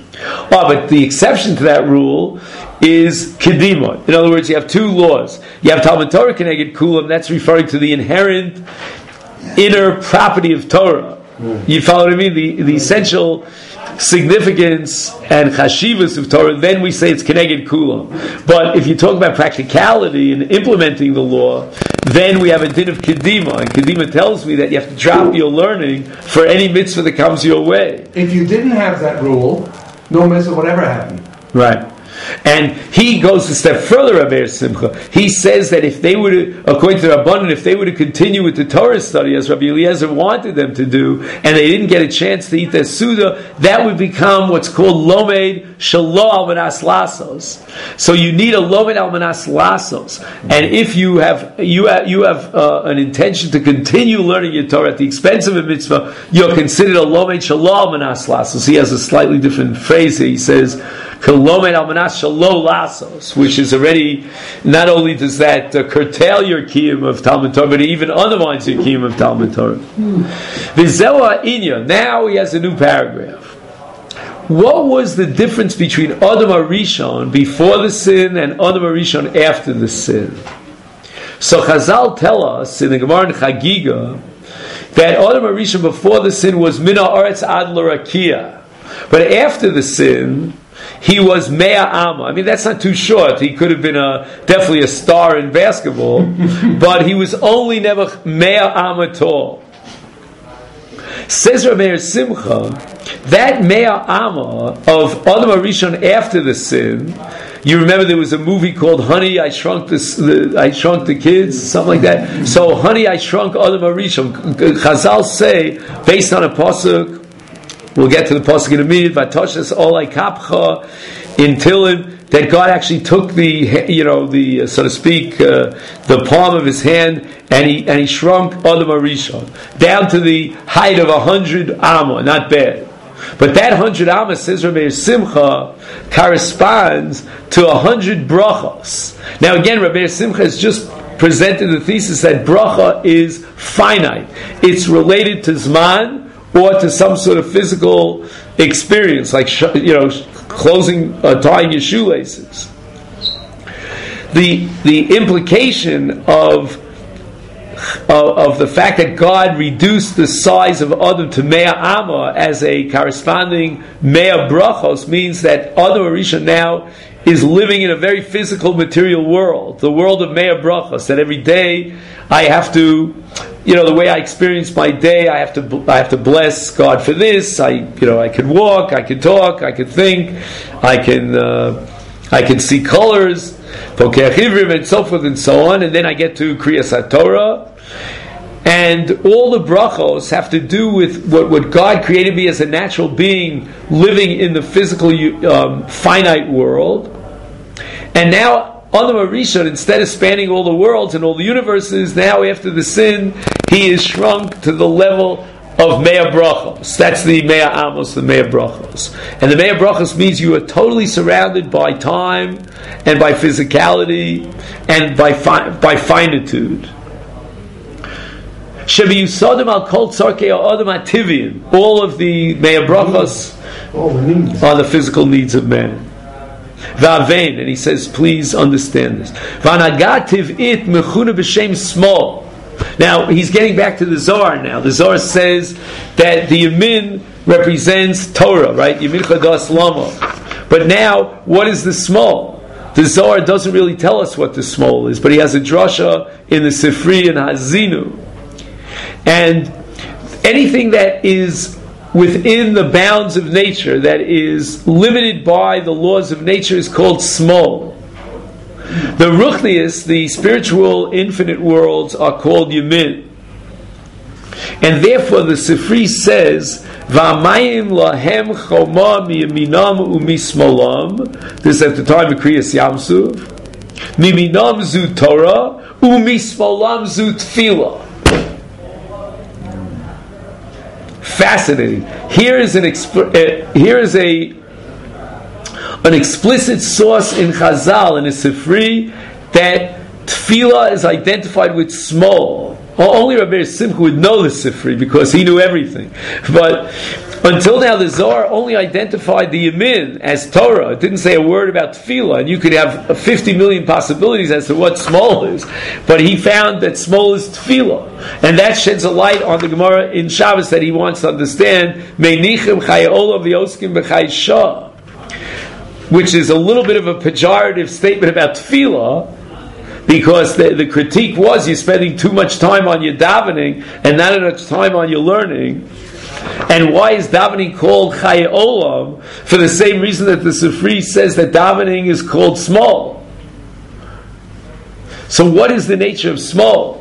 But the exception to that rule is kedima. In other words, you have two laws. You have Talmud Torah keneged kulam. That's referring to the inherent inner property of Torah. You follow what I mean? The essential significance and chashivas of Torah, then we say it's keneged kulam. But if you talk about practicality and implementing the law, then we have a din of kedima, and kedima tells me that you have to drop your learning for any mitzvah that comes your way. If you didn't have that rule, no mitzvah would ever happen. Right. And he goes a step further, Rabbi Simcha. He says that if they were to, according to Rabbanan, if they were to continue with the Torah study as Rabbi Eliezer wanted them to do, and they didn't get a chance to eat their Suda, that would become what's called Lomed Shalo Al Manas Lasos. So you need a Lomed Al Manas Lasos. And if you have an intention to continue learning your Torah at the expense of a mitzvah, you're considered a Lomed Shalo Al Manas Lasos. He has a slightly different phrase here. He says, Kolomed al manas shalo lasos, which is already, not only does that curtail your kiyum of Talmud Torah, but it even undermines your kiyum of Talmud Torah. V'zewa inya. Now he has a new paragraph. What was the difference between Adam HaRishon before the sin and Adam HaRishon after the sin? So Chazal tell us in the Gemara in Chagiga that Adam HaRishon before the sin was mina aretz ad l'rakia, but after the sin he was Mea Amma. I mean, that's not too short. He could have been definitely a star in basketball, but he was only never Mea Amma tall. Says Rabbi Simcha, that Mea Amma of Adam HaRishon after the sin, you remember there was a movie called Honey, I Shrunk the Kids, something like that. So, Honey, I Shrunk Adam HaRishon. Chazal say, based on a pasuk, we'll get to the pasuk in a minute. Vatoshes olai kapcha in Tilim, that God actually took the so to speak, the palm of His hand, and he shrunk Adam HaRishon down to the height of 100 amma. Not bad, but that 100 amma, says Rabbi Simcha, corresponds to 100 brachos. Now again, Rabbi Simcha has just presented the thesis that bracha is finite. It's related to Zman, or to some sort of physical experience, like closing, tying your shoelaces. The implication of the fact that God reduced the size of Adam to Mea Amma as a corresponding Mea Brachos means that Adam HaRishon now is living in a very physical, material world, the world of Mea Brachos. That every day I have to, the way I experience my day, I have to bless God for this. I can walk, I can talk, I can think, I can see colors, and so forth and so on. And then I get to Kriyas HaTorah. And all the brachos have to do with what God created me as a natural being living in the physical, finite world. And now, Adam HaRishon, instead of spanning all the worlds and all the universes, now after the sin, he is shrunk to the level of Mea Brachos. That's the Mea Amos, the Mea Brachos. And the Mea Brachos means you are totally surrounded by time and by physicality and by finitude. Shebiyusadim al kol tzarkei ha'adam ha'tiviyim. All of the Mea Brachos are the physical needs of man. V'avein, and he says, please understand this. V'anagativ it mechuna b'shem small. Now, he's getting back to the Zohar now. The Zohar says that the Yamin represents Torah, right? Yamin chadas lama. But now, what is the small? The Zohar doesn't really tell us what the small is, but he has a drasha in the Sifri and Hazinu. And anything that is within the bounds of nature, that is limited by the laws of nature, is called small. The Ruchnius, the spiritual infinite worlds, are called Yamin. And therefore the Sifri says, V'amayim lahem choma miyaminam u'mismolam. This is at the time of Kriyas Yamsuf. Miminam zu Torah, u'mismolam zu tefillah. Fascinating. Here is an explicit source in Chazal, in a Sifri, that tefillah is identified with small. Only Rabbi Simcha would know the Sifri because he knew everything. But Until now, the Zohar only identified the Yamin as Torah. It didn't say a word about Tefillah, and you could have 50 million possibilities as to what small is. But he found that small is Tefillah, and that sheds a light on the Gemara in Shabbos that he wants to understand. Meinichem Chai Olav V'Oskim B'Chai Shah, which is a little bit of a pejorative statement about Tefillah, because the critique was you're spending too much time on your davening and not enough time on your learning. And why is davening called Chai Olam? For the same reason that the Sifri says that davening is called small. So what is the nature of small?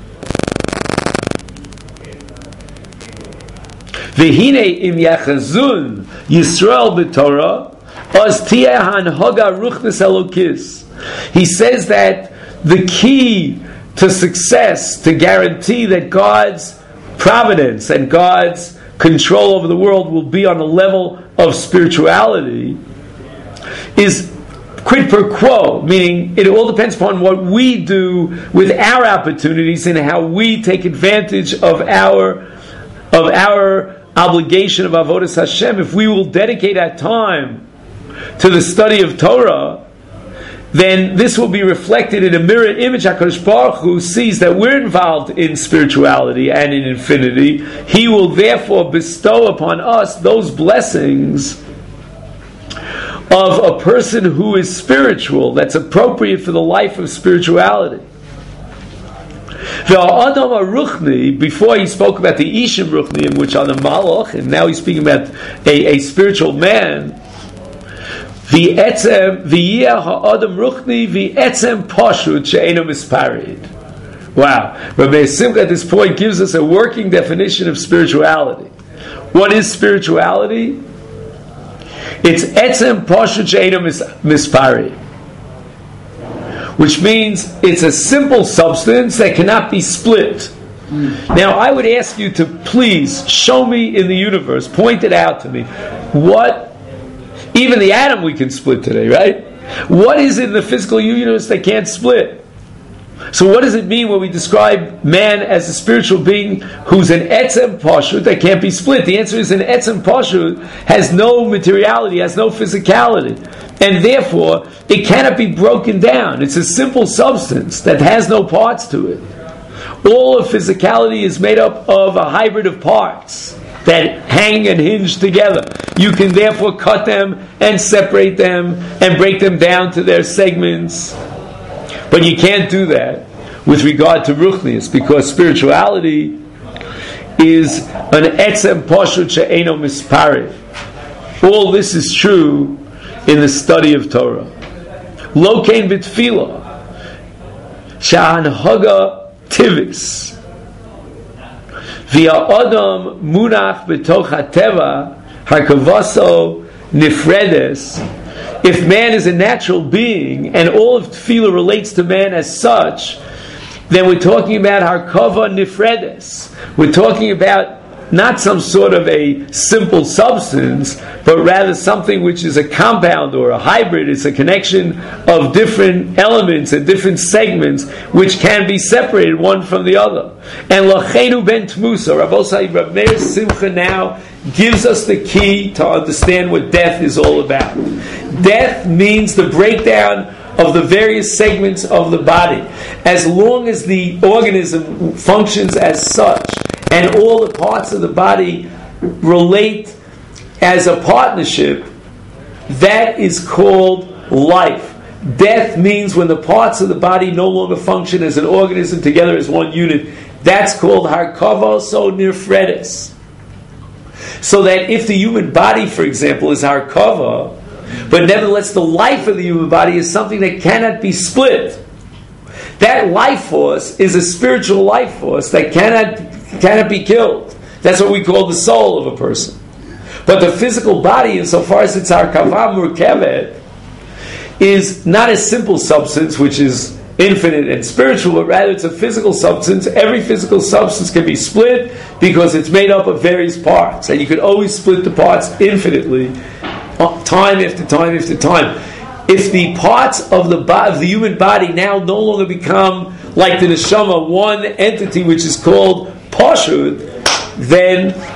V'hine im yachazun Yisrael b'Torah as tiyeh hanhoga ruchnes elokis. He says that the key to success, to guarantee that God's providence and God's control over the world will be on a level of spirituality, is quid pro quo, meaning it all depends upon what we do with our opportunities and how we take advantage of our obligation of Avodas Hashem. If we will dedicate our time to the study of Torah, then this will be reflected in a mirror image. HaKadosh Baruch Hu sees that we're involved in spirituality and in infinity. He will therefore bestow upon us those blessings of a person who is spiritual, that's appropriate for the life of spirituality. The Adam Aruchni, before he spoke about the Ishim Ruchniim, which are the Malach, and now he's speaking about a spiritual man. V'etzem v'yeh ha'adam ruchni v'etzem pashut she'eino misparid. Wow. Rabbi Simcha at this point gives us a working definition of spirituality. What is spirituality? It's etzem pashut she'eino misparid, which means it's a simple substance that cannot be split. Now I would ask you to please show me in the universe, point it out to me, what. Even the atom we can split today, right? What is in the physical universe that can't split? So what does it mean when we describe man as a spiritual being who's an etzem pashut that can't be split? The answer is an etzem pashut has no materiality, has no physicality, and therefore it cannot be broken down. It's a simple substance that has no parts to it. All of physicality is made up of a hybrid of parts that hang and hinge together. You can therefore cut them and separate them and break them down to their segments. But you can't do that with regard to Ruchnius, because spirituality is an etzem pashut she'eino misparid. All this is true in the study of Torah. Lokein b'tefillah sha'anhaga tivis via Adam munach b'toch hateva hakavaso nifredes. If man is a natural being and all of tefillah relates to man as such, then we're talking about harkava nifredes. We're talking about not some sort of a simple substance, but rather something which is a compound or a hybrid. It's a connection of different elements and different segments which can be separated one from the other. And Lachenu ben Tmusa, Rabbi Meir Simcha now gives us the key to understand what death is all about. Death means the breakdown of the various segments of the body. As long as the organism functions as such, and all the parts of the body relate as a partnership, that is called life. Death means when the parts of the body no longer function as an organism together as one unit. That's called harkava so nifredes. So that if the human body, for example, is harkava, but nevertheless the life of the human body is something that cannot be split, that life force is a spiritual life force that cannot be killed. That's what we call the soul of a person. But the physical body, insofar as it's harkava murkevet, is not a simple substance which is infinite and spiritual, but rather it's a physical substance. Every physical substance can be split because it's made up of various parts, and you can always split the parts infinitely, time after time after time. If the parts of the human body now no longer become like the neshama, one entity which is called pashut, then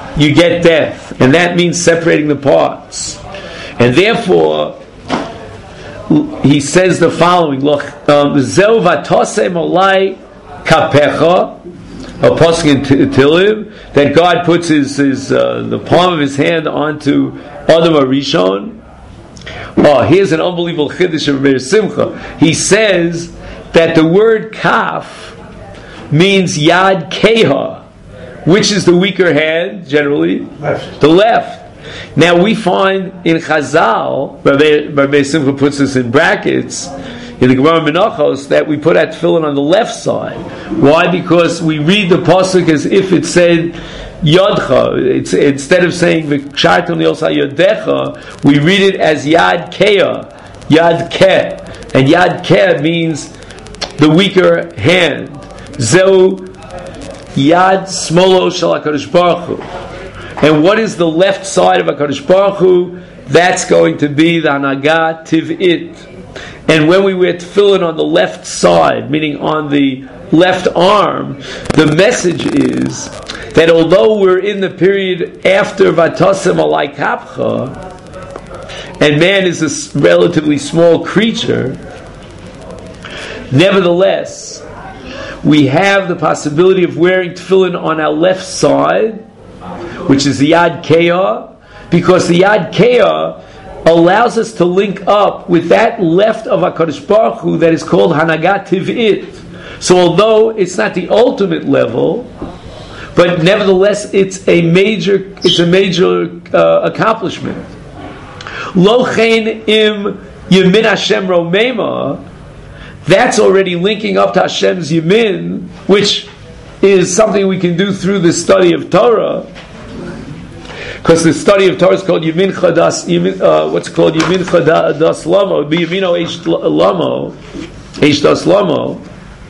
you get death, and that means separating the parts. And therefore, he says the following: Look, Zeu vatosem olai kapecha, a pasuk in Tehillim, that God puts his the palm of his hand onto Adam HaRishon. Oh, here's an unbelievable chiddush of Meir Simcha. He says that the word kaf means yad keha, which is the weaker hand, generally, the left. Now we find in Chazal, Rabbi Simcha puts this in brackets, in the Gemara Menachos, that we put that tefillin on the left side. Why? Because we read the pasuk as if it said Yodcha. It's instead of saying V'kshartam li'osai yodecha, we read it as Yad Kea, Yad Ke, and Yad Ke means the weaker hand. Zeu Yad Smolo Shel HaKadosh Baruch Hu. And what is the left side of HaKadosh Baruch Hu? That's going to be the Hanaga Tiv'it. And when we wear tefillin on the left side, meaning on the left arm, the message is that although we're in the period after Vatosem Alai Kapcha, and man is a relatively small creature, nevertheless, we have the possibility of wearing tefillin on our left side, which is the Yad Kea, because the Yad Kea allows us to link up with that left of HaKadosh Baruch Hu that is called Hanagat Tiv'it. So although it's not the ultimate level, but nevertheless it's a major accomplishment. Lo chen im Yemin Hashem Romema, that's already linking up to Hashem's Yemin, which is something we can do through the study of Torah. Because the study of Torah is called Yemin Chadas, what's called Yemin Chadas Lamo, be Yemino Eish Lamo, Eish Das Lamo.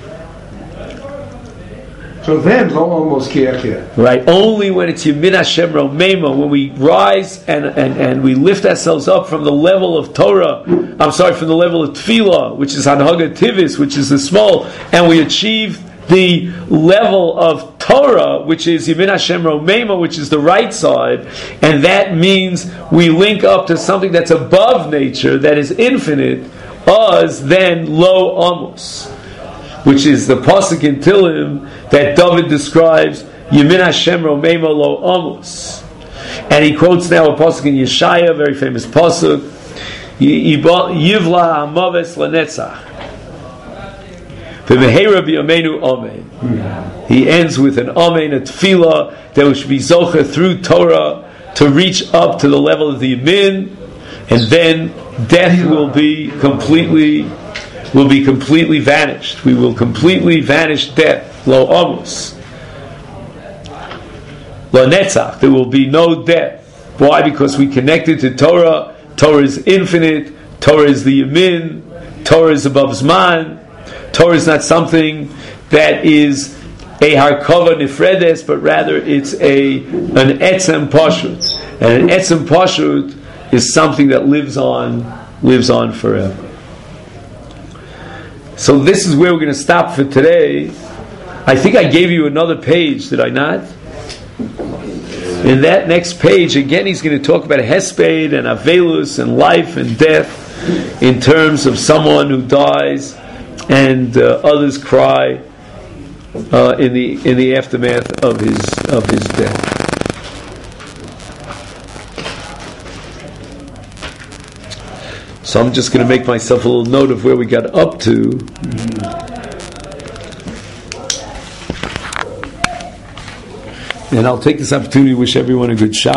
So then, almost here. Right. Only when it's Yemin Hashem Romema, when we rise and we lift ourselves up from the level of Torah, from the level of Tefillah, which is Hanhaga Tivis, which is the small, and we achieve the level of Torah, which is Yemin Hashem Romema, which is the right side, and that means we link up to something that's above nature, that is infinite, us then Lo Amos, which is the pasuk in Tehillim that David describes Yemin Hashem Romema Lo Amos, and he quotes now a pasuk in Yeshaya, a very famous pasuk, Yivla Hamaves Lanetzach. He ends with an Amen, a tefillah that we should be zocher through Torah to reach up to the level of the Yemin, and then death will be completely vanished. We will completely vanish death. Lo amos, lo netzach. There will be no death. Why? Because we connected to Torah. Torah is infinite. Torah is the Yemin. Torah is above Zman. Torah is not something that is a harkava nifredes, but rather it's an etzem pashut, and an etzem pashut is something that lives on forever. So this is where we're going to stop for today. I think I gave you another page, did I not? In that next page, again, he's going to talk about hesped and avelus and life and death in terms of someone who dies and others cry in the aftermath of his death. So I'm just going to make myself a little note of where we got up to. And I'll take this opportunity to wish everyone a good Shabbat.